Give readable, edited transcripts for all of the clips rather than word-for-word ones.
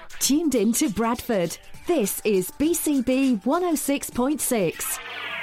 Tuned in to Bradford. This is BCB 106.6.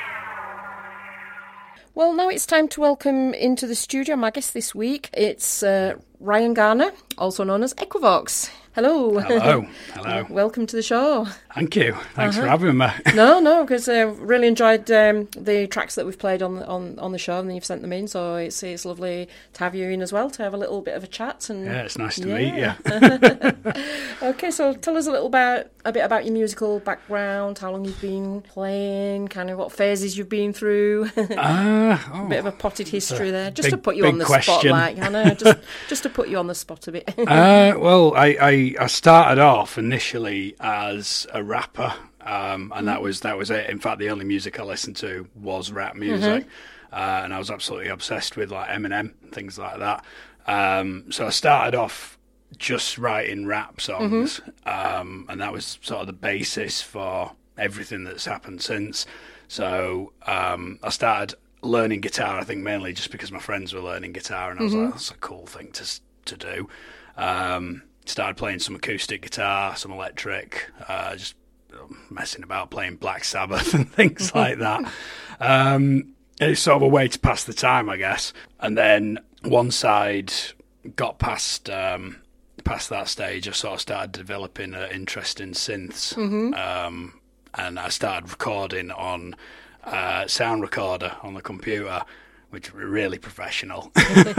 Well, now it's time to welcome into the studio my guest this week. It's Ryan Garner, also known as Equivox. Hello. Hello. Hello. Welcome to the show. Thank you. Thanks for having me. No, because I really enjoyed the tracks that we've played on the show, and then you've sent them in. So it's lovely to have you in as well to have a little bit of a chat. And yeah, it's nice to meet you. Okay, so tell us a bit about your musical background, how long you've been playing, kind of what phases you've been through. A bit of a potted history there, just to put you on the spot, like I know, just to put you on the spot a bit. Well, I started off initially as a rapper, and that was it. In fact, the only music I listened to was rap music, and I was absolutely obsessed with like Eminem, things like that. So I started off just writing rap songs, and that was sort of the basis for everything that's happened since. So I started learning guitar, I think mainly just because my friends were learning guitar, and I was like, that's a cool thing to do. Started playing some acoustic guitar, some electric, just messing about playing Black Sabbath and things like that. It's sort of a way to pass the time, I guess. And then once I'd got past that stage, I sort of started developing an interest in synths, and I started recording on sound recorder on the computer, which were really professional.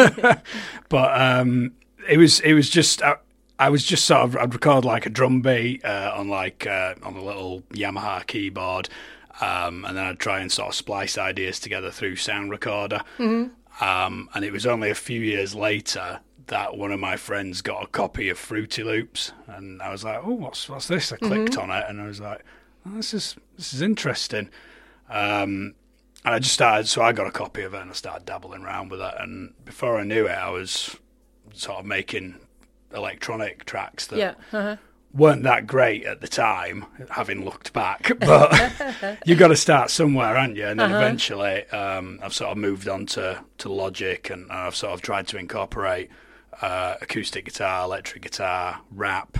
But it was just. I was just sort of, I'd record like a drum beat on a little Yamaha keyboard, and then I'd try and sort of splice ideas together through sound recorder. And it was only a few years later that one of my friends got a copy of Fruity Loops, and I was like, oh, what's this? I clicked on it, and I was like, oh, this is interesting. And I just started, so I got a copy of it, and I started dabbling around with it, and before I knew it, I was sort of making electronic tracks that weren't that great at the time, having looked back, but you've got to start somewhere, haven't you? And then eventually I've sort of moved on to Logic, and I've sort of tried to incorporate acoustic guitar, electric guitar, rap.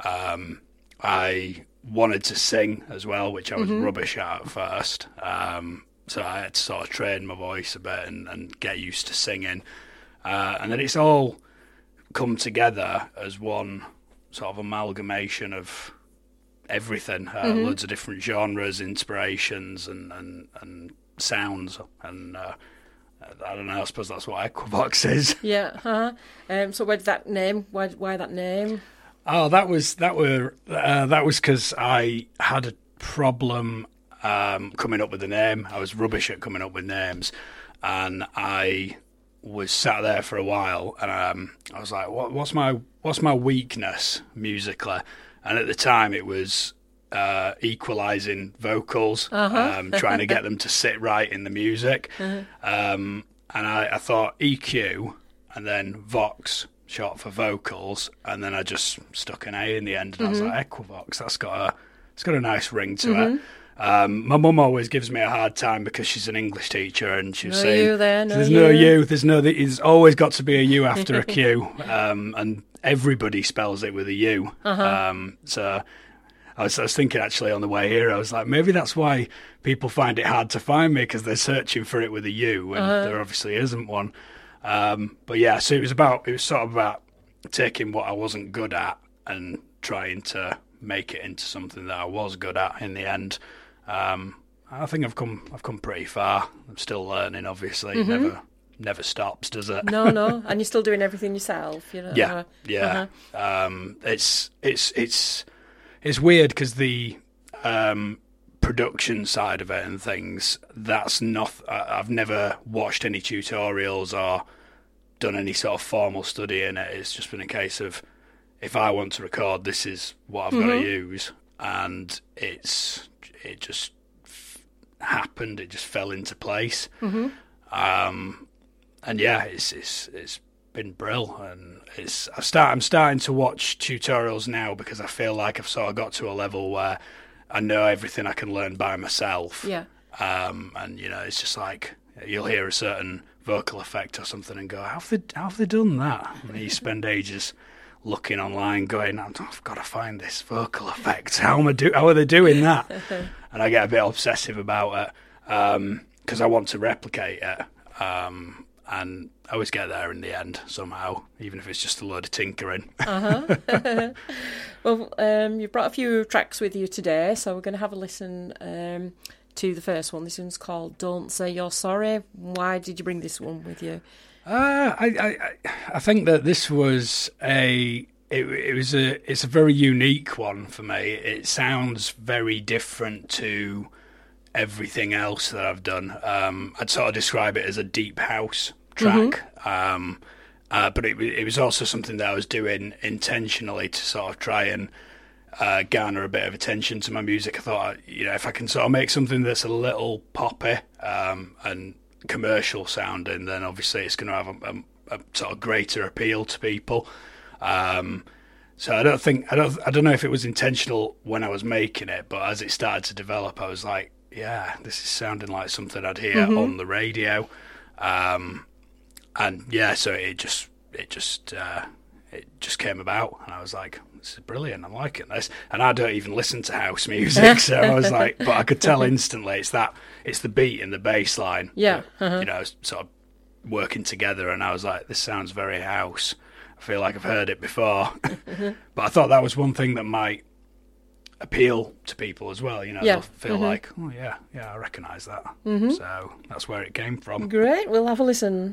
I wanted to sing as well, which I was rubbish at first, so I had to sort of train my voice a bit and get used to singing, and then it's all come together as one sort of amalgamation of everything, loads of different genres, inspirations, and sounds, and I don't know, I suppose that's what Equivox is. Yeah. So where did that name? Why that name? Oh, that was because I had a problem coming up with the name. I was rubbish at coming up with names, and I was sat there for a while, and I was like, what's my weakness musically? And at the time it was equalizing vocals, trying to get them to sit right in the music, and I thought EQ and then Vox, short for vocals, and then I just stuck an A in the end, and I was like, Equivox, it's got a nice ring to it. My mum always gives me a hard time because she's an English teacher, and she's saying, there's no U, there's always got to be a U after a Q, and everybody spells it with a U. So I was thinking actually on the way here, I was like, maybe that's why people find it hard to find me, because they're searching for it with a U, and there obviously isn't one. But yeah, so it was sort of about taking what I wasn't good at and trying to make it into something that I was good at in the end. I think I've come pretty far. I'm still learning, obviously. Never stops, does it? No. And you're still doing everything yourself, you know? Yeah. It's weird because the production side of it and things, that's not. I've never watched any tutorials or done any sort of formal study in it. It's just been a case of, if I want to record, this is what I've got to use, and it just happened. It just fell into place, and yeah, it's been brilliant. And I'm starting to watch tutorials now because I feel like I've sort of got to a level where I know everything I can learn by myself. Yeah. And you know, it's just like you'll hear a certain vocal effect or something and go, how have they done that? And you spend ages looking online, going, I've got to find this vocal effect. How are they doing that? And I get a bit obsessive about it because I want to replicate it. And I always get there in the end somehow, even if it's just a load of tinkering. Well, you've brought a few tracks with you today, so we're going to have a listen to the first one. This one's called Don't Say You're Sorry. Why did you bring this one with you? I think that this was it's a very unique one for me. It sounds very different to everything else that I've done. I'd sort of describe it as a deep house track, but it was also something that I was doing intentionally to sort of try and garner a bit of attention to my music. I thought, if I can sort of make something that's a little poppy and commercial sounding, then obviously it's going to have a sort of greater appeal to people. So I don't know if it was intentional when I was making it, but as it started to develop, I was like, yeah, this is sounding like something I'd hear on the radio. And yeah, so it just came about, and I was like, this is brilliant, I'm liking this. And I don't even listen to house music, so I was like, but I could tell instantly it's the beat and the bass line, sort of working together, and I was like, this sounds very house. I feel like I've heard it before. But I thought that was one thing that might appeal to people as well, they'll feel like, oh yeah, I recognise that. So that's where it came from. Great, we'll have a listen.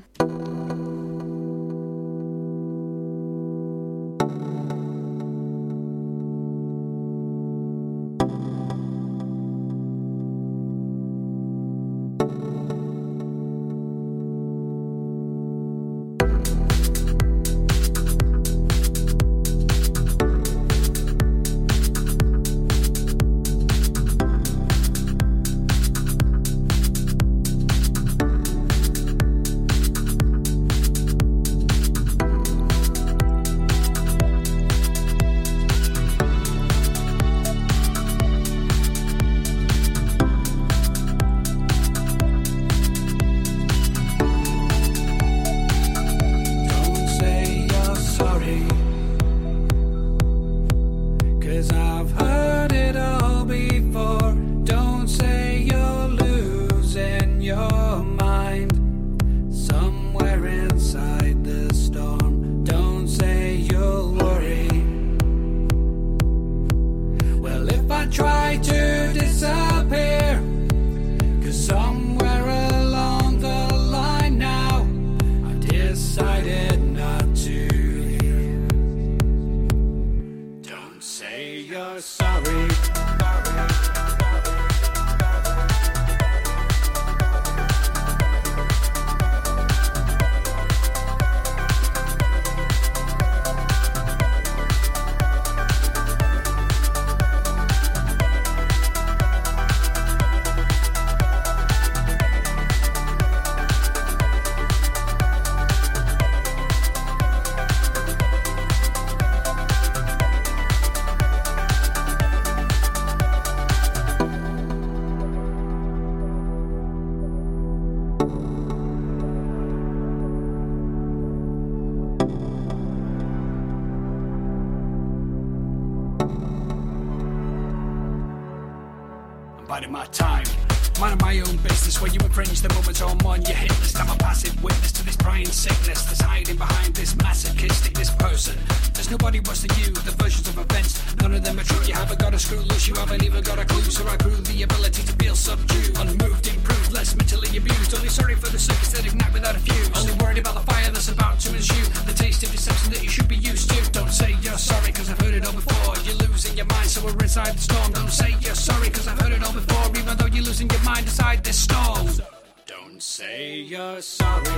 Biding my time, minding my own business. When you infringe the moments on one, you hit this. I'm a passive witness to this brain sickness that's hiding behind this masochistic person. There's nobody worse than you, the versions of events, none of them are true. You haven't got a screw loose, you haven't even got a clue. So I grew the ability to feel subdued, unmoved, improved, less mentally abused. Only sorry for the circus that ignite without a fuse. Only worried about the fire that's about to ensue, the taste of deception that you should be used to. Don't say you're sorry, cause I've heard it all before. You're losing your mind, so we're inside the storm. Don't say you're sorry, cause I've heard it all before. Even though you're losing your mind inside this storm. Don't say you're sorry.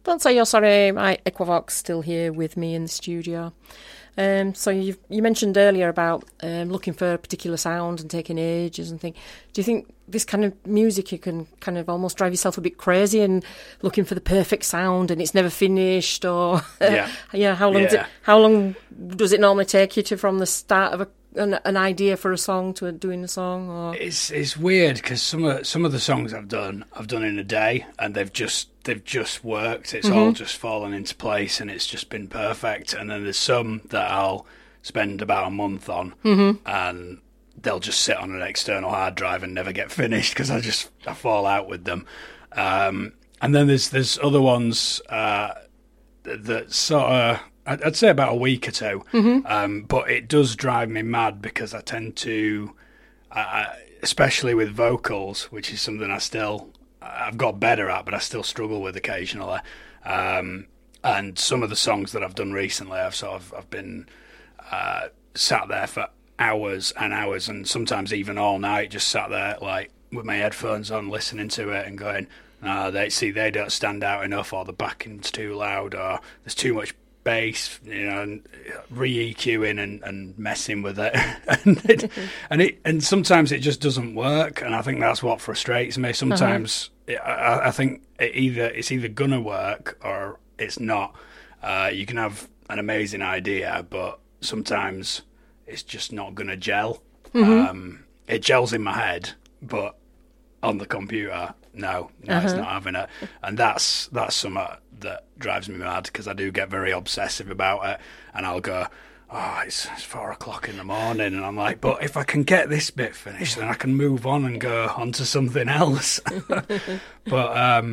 Don't Say You're Sorry, my Equavox still here with me in the studio. So you mentioned earlier about looking for a particular sound and taking ages and things. Do you think this kind of music, you can kind of almost drive yourself a bit crazy and looking for the perfect sound and it's never finished? Or how long does it normally take you to from the start of an idea for a song to doing a song? Or it's weird because some of the songs I've done in a day, and they've just worked. It's all just fallen into place, and it's just been perfect. And then there's some that I'll spend about a month on, and they'll just sit on an external hard drive and never get finished because I fall out with them. And then there's other ones that sort of, I'd say about a week or two, but it does drive me mad because I tend to, especially with vocals, which is something I've got better at, but I still struggle with occasionally. And some of the songs that I've done recently, I've been sat there for hours and hours, and sometimes even all night, just sat there like with my headphones on, listening to it and going, they don't stand out enough, or the backing's too loud, or there's too much bass, and re-EQing and messing with it, and sometimes it just doesn't work, and I think that's what frustrates me. Sometimes I think it's either gonna work or it's not. You can have an amazing idea, but sometimes it's just not gonna gel. It gels in my head, but on the computer, no, it's not having it, and that's something that drives me mad because I do get very obsessive about it, and I'll go, it's 4 o'clock in the morning, and I'm like, but if I can get this bit finished, then I can move on and go on to something else. But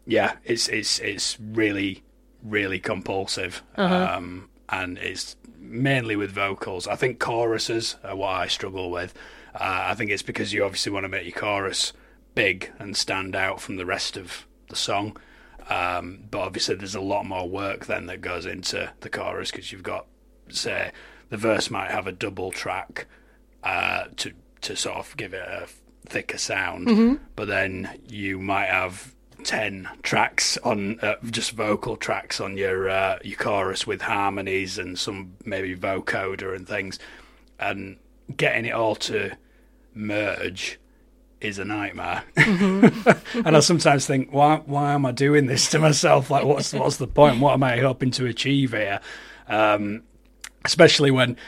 it's really, really compulsive, and it's mainly with vocals. I think choruses are what I struggle with. I think it's because you obviously want to make your chorus big and stand out from the rest of the song, but obviously there's a lot more work then that goes into the chorus, because you've got, say, the verse might have a double track to sort of give it a thicker sound, but then you might have 10 tracks on just vocal tracks on your chorus with harmonies and some maybe vocoder and things, and getting it all to merge is a nightmare. And I sometimes think, why am I doing this to myself? Like, what's the point? What am I hoping to achieve here? Especially when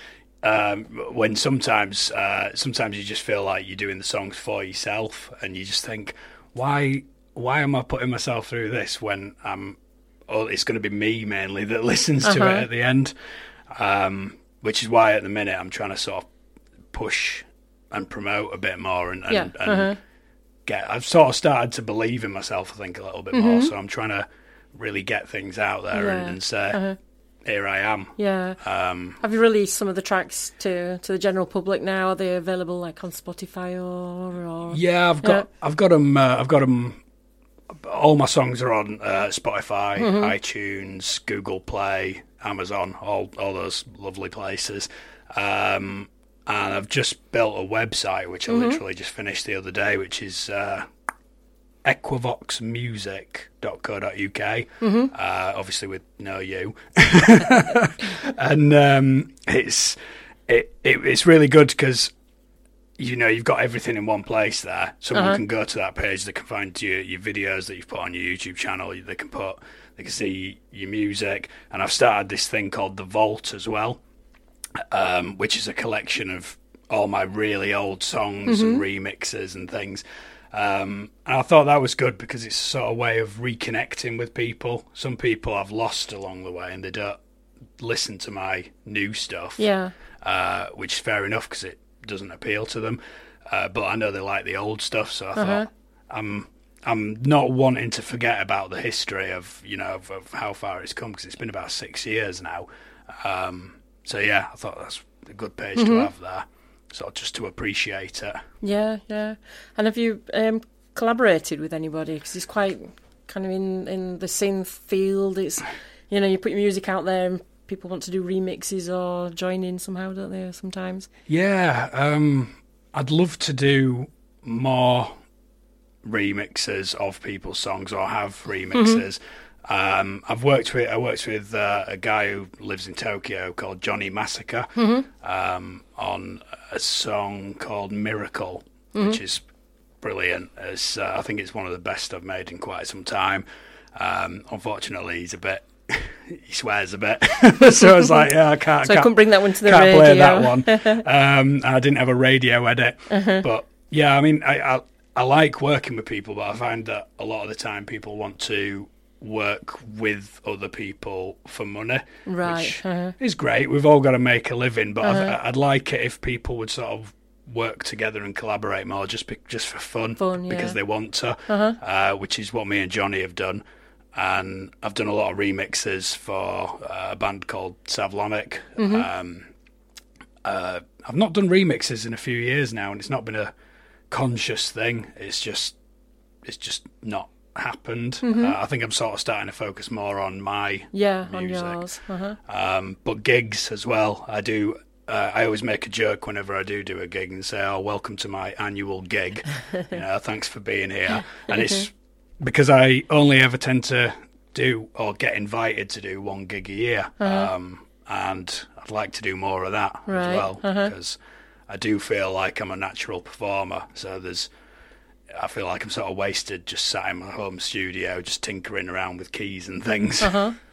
sometimes you just feel like you're doing the songs for yourself, and you just think, why am I putting myself through this when it's going to be me mainly that listens to it at the end? Which is why at the minute I'm trying to sort of push and promote a bit more, and I've sort of started to believe in myself, I think, a little bit more. So I'm trying to really get things out there and say, here I am. Yeah. Have you released some of the tracks to the general public now? Are they available like on Spotify or? Yeah, I've got them. All my songs are on Spotify, iTunes, Google Play, Amazon, all those lovely places. And I've just built a website, which I literally just finished the other day, which is equavoxmusic.co.uk, obviously with no you. And it's really good because, you've got everything in one place there. Someone can go to that page, they can find your videos that you've put on your YouTube channel, they can see your music. And I've started this thing called The Vault as well, which is a collection of all my really old songs and remixes and things. And I thought that was good because it's a sort of way of reconnecting with people. Some people I've lost along the way and they don't listen to my new stuff, which is fair enough because it doesn't appeal to them. But I know they like the old stuff, so I thought I'm not wanting to forget about the history of how far it's come, because it's been about 6 years now. So yeah, I thought that's a good page to have there, sort of just to appreciate it. Yeah. And have you collaborated with anybody? Because it's quite kind of in the synth field. It's you put your music out there and people want to do remixes or join in somehow, don't they? Sometimes. Yeah, I'd love to do more remixes of people's songs, or have remixes. I worked with a guy who lives in Tokyo called Johnny Massacre on a song called Miracle, which is brilliant. I think it's one of the best I've made in quite some time. Unfortunately, he swears a bit, so I was like, yeah, I can't. So I couldn't bring that one to the radio. Play that one. I didn't have a radio edit, but yeah, I mean, I like working with people, but I find that a lot of the time people want to work with other people for money, right? Which is great. We've all got to make a living, but I'd like it if people would sort of work together and collaborate more, just for fun because they want to, which is what me and Johnny have done. And I've done a lot of remixes for a band called Savlonic. I've not done remixes in a few years now, and it's not been a conscious thing. It's just not happened. I think I'm sort of starting to focus more on my music. On yours. But gigs as well. I always make a joke whenever I do a gig and say, "Oh, welcome to my annual gig. Thanks for being here." And it's because I only ever tend to do or get invited to do one gig a year, and I'd like to do more of that as well, because I do feel like I'm a natural performer. So I feel like I'm sort of wasted just sat in my home studio just tinkering around with keys and things.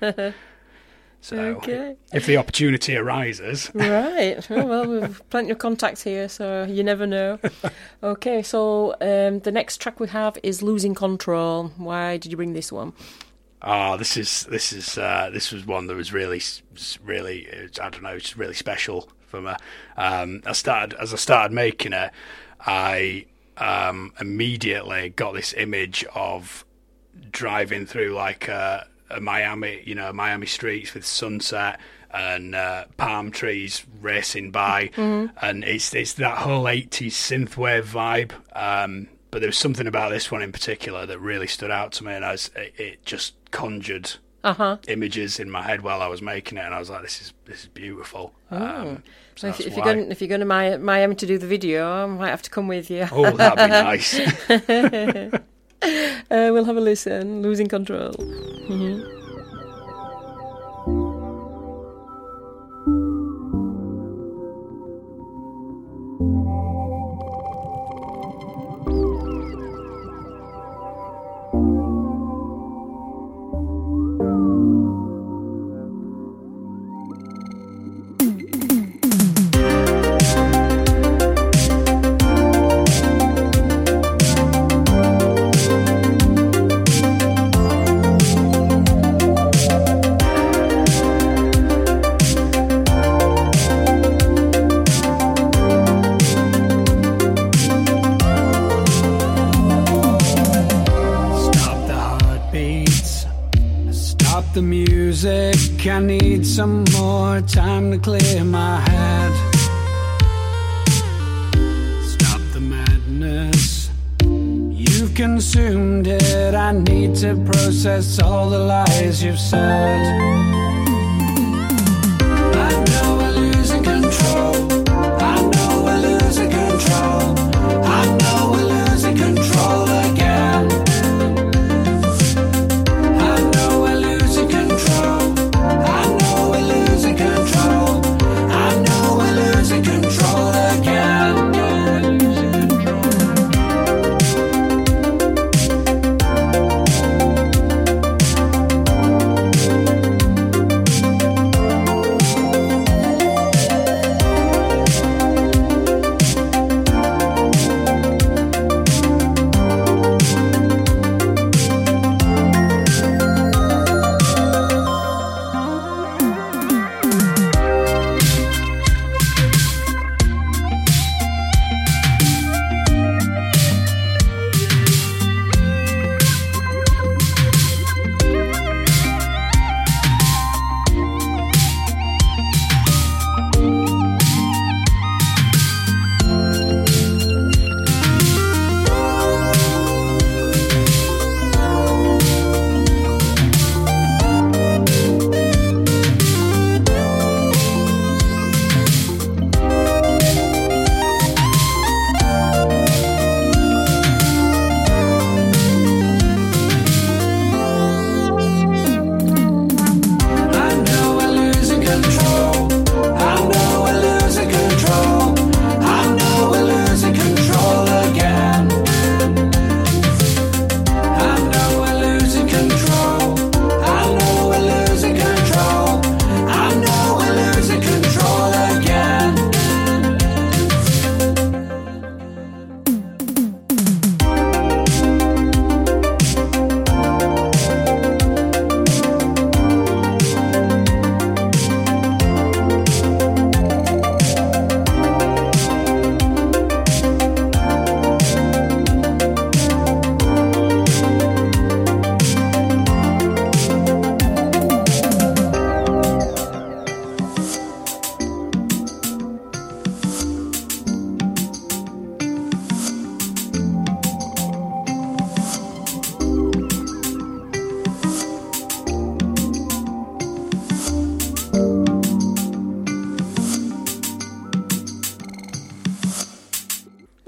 So if the opportunity arises. Right. Well, we've plenty of contacts here, so you never know. Okay, so the next track we have is Losing Control. Why did you bring this one? This was one that was really, I don't know, it's really special for me. As I started making it, I immediately got this image of driving through like a Miami streets with sunset and palm trees racing by, and it's that whole 80s synthwave vibe. But there was something about this one in particular that really stood out to me, and it just conjured images in my head while I was making it, and I was like, "This is beautiful." So if you're going to Miami to do the video, I might have to come with you. Oh, that'd be nice. We'll have a listen. Losing Control. I need some more time to clear my head. Stop the madness, you've consumed it. I need to process all the lies you've said. I know we're losing control. I know we're losing control. I know we're losing control again. I know we're losing control. I know we're losing control. I know we're losing control again.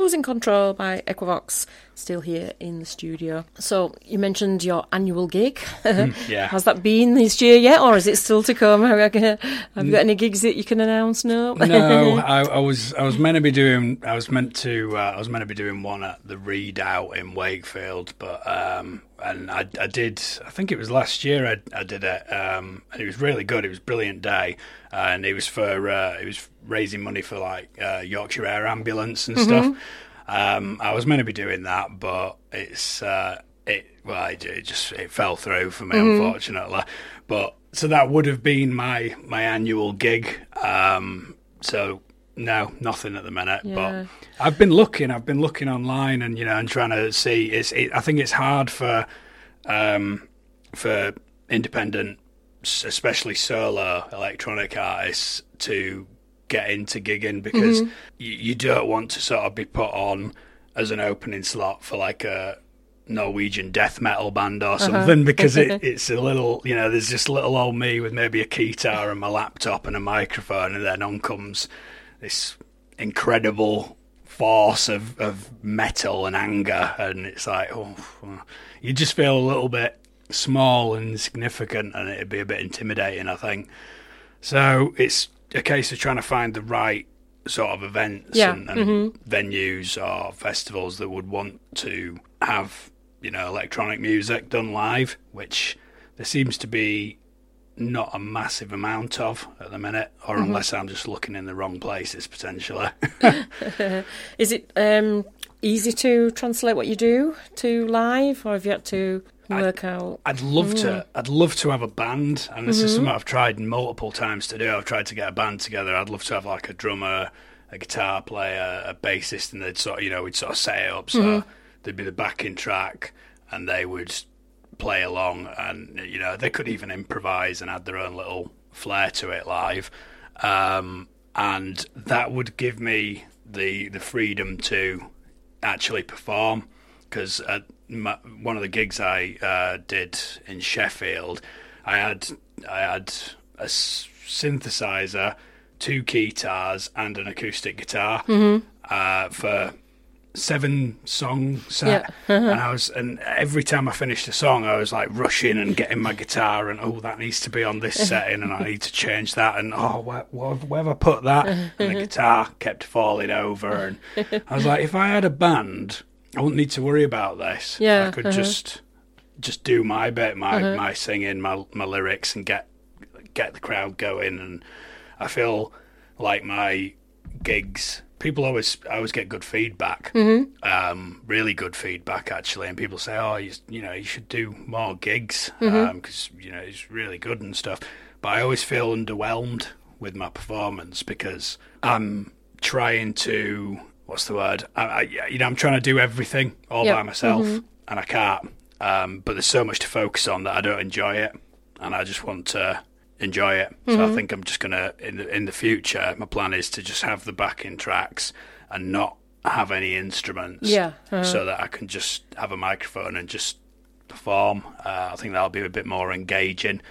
Losing Control by Equivox, still here in the studio. So you mentioned your annual gig. Yeah. Has that been this year yet, or is it still to come? Have you got any gigs that you can announce? No. No, I was meant to be doing be doing one at the Redoubt in Wakefield, but and I did. I think it was last year I did it, and it was really good. It was a brilliant day, and it was raising money for like Yorkshire Air Ambulance and stuff. I was meant to be doing that, but it fell through for me, unfortunately. But so that would have been my annual gig. So no, nothing at the minute. Yeah. But I've been looking online and and trying to see. I think it's hard for independent, especially solo electronic artists, to get into gigging because you don't want to sort of be put on as an opening slot for like a Norwegian death metal band or something because it's a little, there's just little old me with maybe a guitar and my laptop and a microphone, and then on comes this incredible force of metal and anger, and it's like, you just feel a little bit small and insignificant, and it'd be a bit intimidating, I think. So it's a case of trying to find the right sort of events and venues or festivals that would want to have electronic music done live, which there seems to be not a massive amount of at the minute, or unless I'm just looking in the wrong places potentially. Is it easy to translate what you do to live, or have you had to work out? I'd love to have a band, and this is something I've tried multiple times to do. I've tried to get a band together. I'd love to have like a drummer, a guitar player, a bassist, and they'd sort of, we'd sort of set it up so there'd be the backing track and they would play along, and they could even improvise and add their own little flair to it live, and that would give me the freedom to actually perform, because one of the gigs I did in Sheffield, I had a synthesizer, 2 guitars and an acoustic guitar for 7-song set, and every time I finished a song I was like rushing and getting my guitar and that needs to be on this setting and I need to change that, and where have I put that, and the guitar kept falling over, and I was like, if I had a band I wouldn't need to worry about this. I could just do my bit, my singing, my lyrics, and get the crowd going. And I feel like my gigs, I always get good feedback, really good feedback actually, and people say, you should do more gigs because it's really good and stuff. But I always feel underwhelmed with my performance because I'm trying to, what's the word? I'm trying to do everything all by myself, and I can't. But there's so much to focus on that I don't enjoy it, and I just want to enjoy it. So I think I'm just gonna, in the future, my plan is to just have the backing tracks and not have any instruments, so that I can just have a microphone and just perform. I think that'll be a bit more engaging.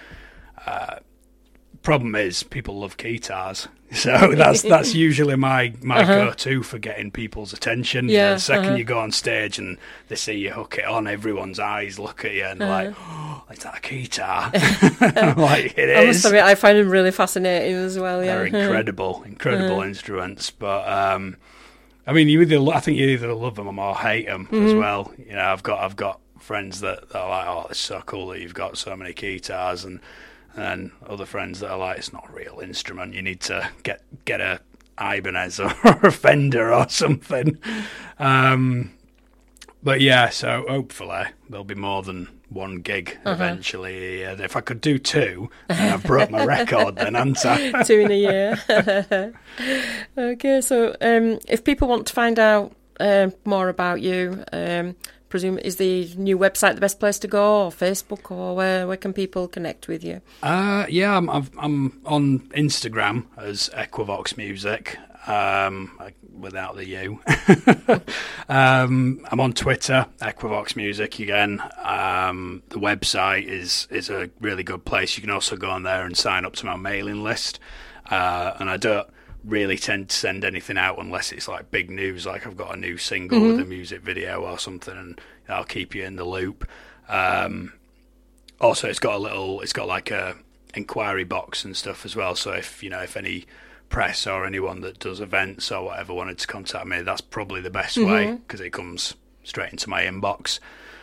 Problem is, people love guitars, so that's usually my go-to for getting people's attention. The second you go on stage and they see you hook it on, everyone's eyes look at you and like, is that a guitar? I'm like, it is. I must admit, I find them really fascinating as well. They're incredible instruments, but I mean, I think you either love them or hate them as well. I've got friends that are like, oh, it's so cool that you've got so many guitars, and other friends that are like, it's not a real instrument, you need to get a Ibanez or a Fender or something. But so hopefully there'll be more than one gig eventually. If I could do 2, then I've broke my record then, haven't I? 2 in a year. Okay, so if people want to find out more about you, presume, is the new website the best place to go, or Facebook, or where can people connect with you? I'm on Instagram as Equivox Music, without the U. I'm on Twitter, Equivox Music again. The website is a really good place. You can also go on there and sign up to my mailing list. And I don't really tend to send anything out unless it's like big news, like I've got a new single with a music video or something, and I'll keep you in the loop. Also, it's got like a inquiry box and stuff as well. So if any press or anyone that does events or whatever wanted to contact me, that's probably the best way, because it comes straight into my inbox.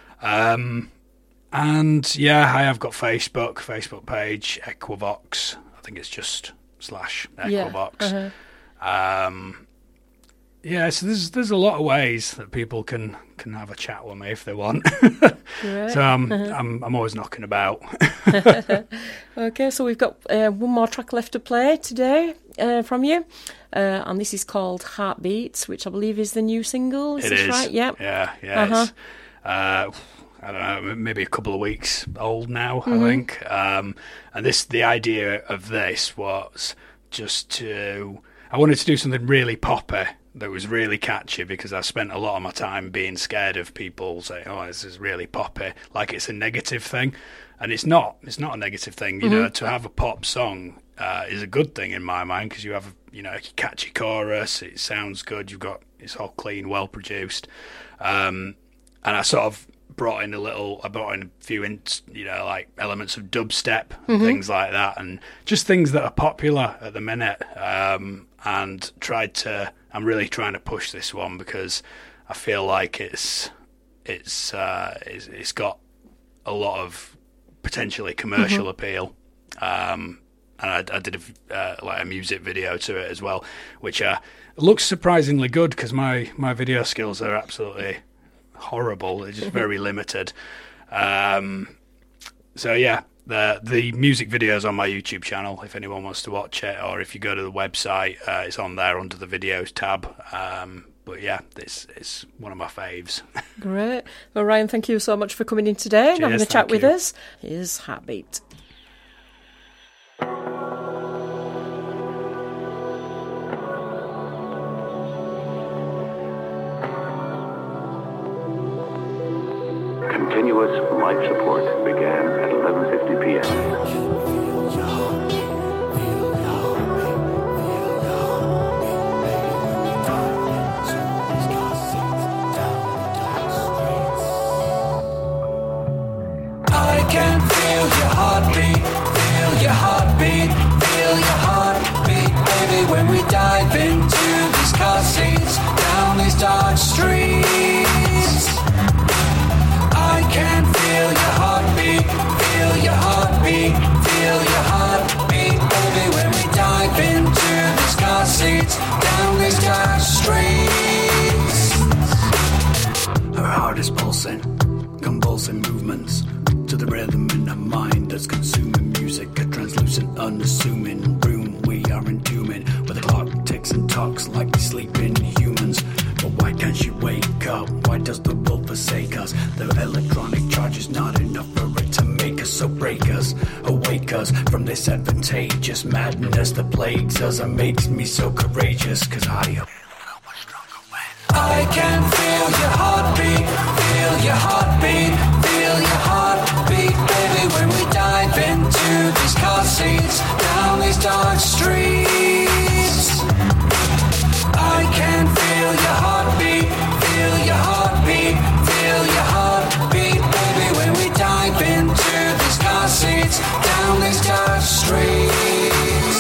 And yeah, I have got Facebook page, Equivox. I think it's just /Equivox. So there's a lot of ways that people can have a chat with me if they want. Right. So I'm always knocking about. Okay, so we've got one more track left to play today from you, and this is called Heartbeats, which I believe is the new single. Is this right? Yep. Yeah. I don't know, maybe a couple of weeks old now, I think. And the idea of this was I wanted to do something really poppy that was really catchy, because I spent a lot of my time being scared of people saying, "Oh, this is really poppy," like it's a negative thing, and it's not. It's not a negative thing. To have a pop song is a good thing in my mind, because you have a catchy chorus, it sounds good, it's all clean, well produced, and I sort of brought in a few like elements of dubstep and things like that, and just things that are popular at the minute, and I'm really trying to push this one, because I feel like it's got a lot of potentially commercial appeal, and I did a music video to it as well, which looks surprisingly good, because my video skills are absolutely horrible. They're just very limited. So yeah, the music video's on my YouTube channel if anyone wants to watch it, or if you go to the website, it's on there under the videos tab. But yeah, it's one of my faves. Great. Well, Ryan, thank you so much for coming in today and having a chat with us. Here's Heartbeat. Continuous life support began at 11:50 p.m. I can feel your heartbeat, feel your heartbeat, feel your heartbeat, baby, when we dive into these car seats, down these dark streets. I can feel your heartbeat, feel your heartbeat, feel your heartbeat, baby, when we dive into these car seats, down these dark streets. Her heart is pulsing, convulsing movements, to the rhythm in her mind that's consuming music, a translucent, unassuming room we are entombing, where the clock ticks and talks like we sleeping humans. But why can't she wake up? Why does the world forsake us? The electronic charge is not enough for it to make us, so break us, awake us from this advantageous madness that plagues us and makes me so courageous, cause I can feel your heartbeat, feel your heartbeat, feel your heartbeat, baby, when we dive into these car seats, down these dark streets. I can feel your heartbeat, feel your heartbeat, feel your heartbeat, baby, when we dive into these car seats, down these dark streets.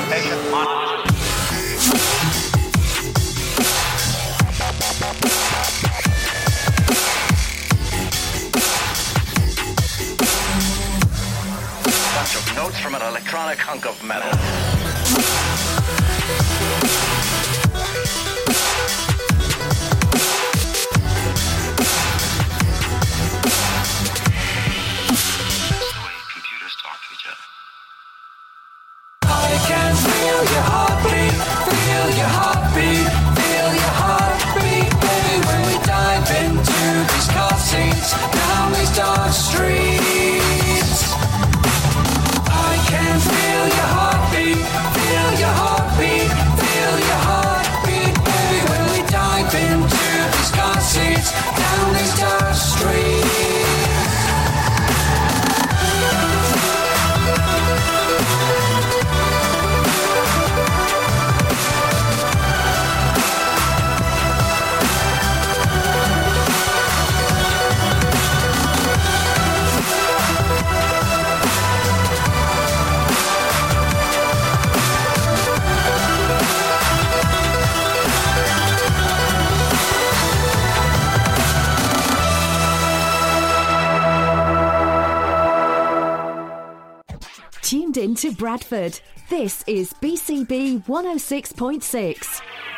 Bunch of notes from an electronic hunk of metal. I can feel your heartbeat, feel your heartbeat, feel your heartbeat, baby, when we dive into these car seats, down these dark streets. I can feel your heartbeat, feel your heartbeat, feel your heartbeat. tuned in to Bradford. This is BCB 106.6.